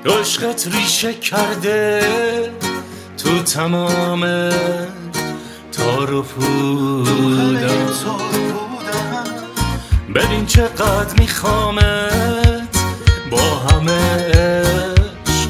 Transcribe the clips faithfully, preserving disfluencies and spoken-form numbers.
عشقت ریشه کرده تو تمام تار و پودم. ببین چقدر میخوامت با همه عشق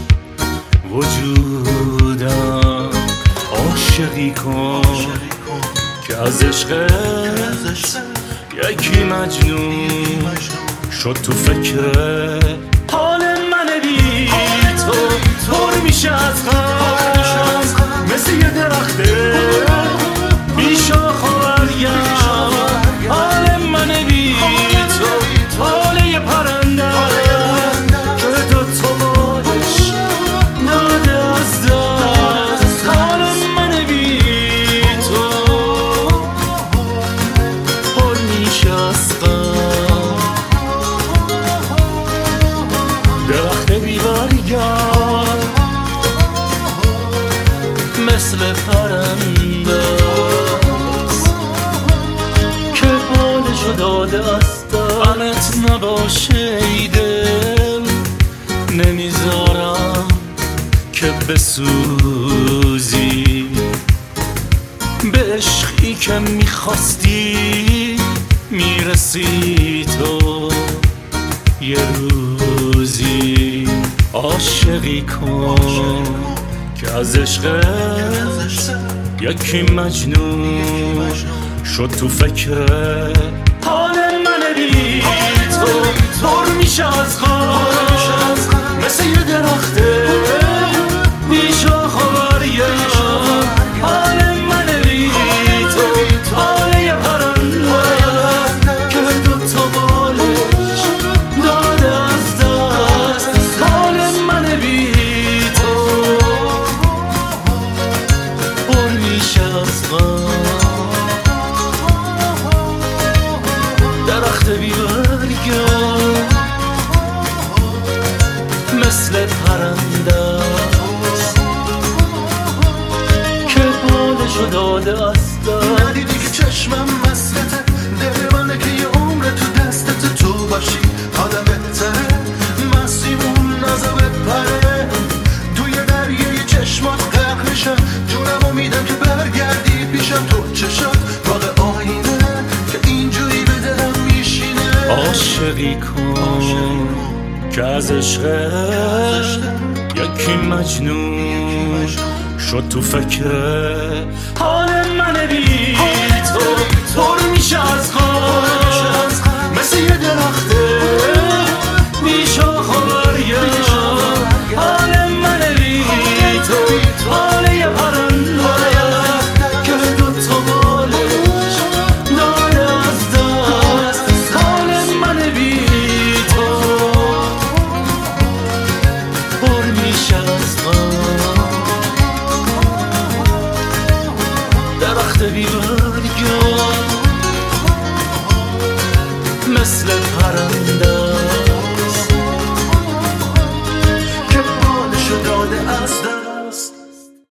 وجودم. عاشقی کن که از عشقت یکی مجنون شد تو فکر حال من بی تو پر میشه از غم مثل یه درخته بی شاخ و برگم. حال من بی تو حال یه پرنده که دو تا بالش داده از دست. حال من بی تو پر میشه از غم درخت بی برگم مثل پرنده است که بالشو داده است. غمت نباشه ای دل نمیذارم که بسوزی. به عشقی که میخواستی میرسی تو یه روزی. عاشقی کن که از عشقت یکی مجنون شد تو فکر حال من بی تو پر میشه از غم مثل یه درخته بی شاخ و برگم. حال من بی تو حال یه پرنده که دو تا بالش داده از دست. حال من بی تو پر میشه از غم درخت بی برگم مثل پرنده است که بالشو داده است. ندیدی که چشمم مسلته دل منه که یه عمر تو دستت تو باشی. آدم بهتره مسیمون نزا بپره توی دریه چشمات غرق میشم. جونم امیدم که برگردی پیشم تو چشات باغ آینه که اینجوری به دلم میشینه. عاشقی کن که از عشقت یکی مجنون شد تو فکر حال من بی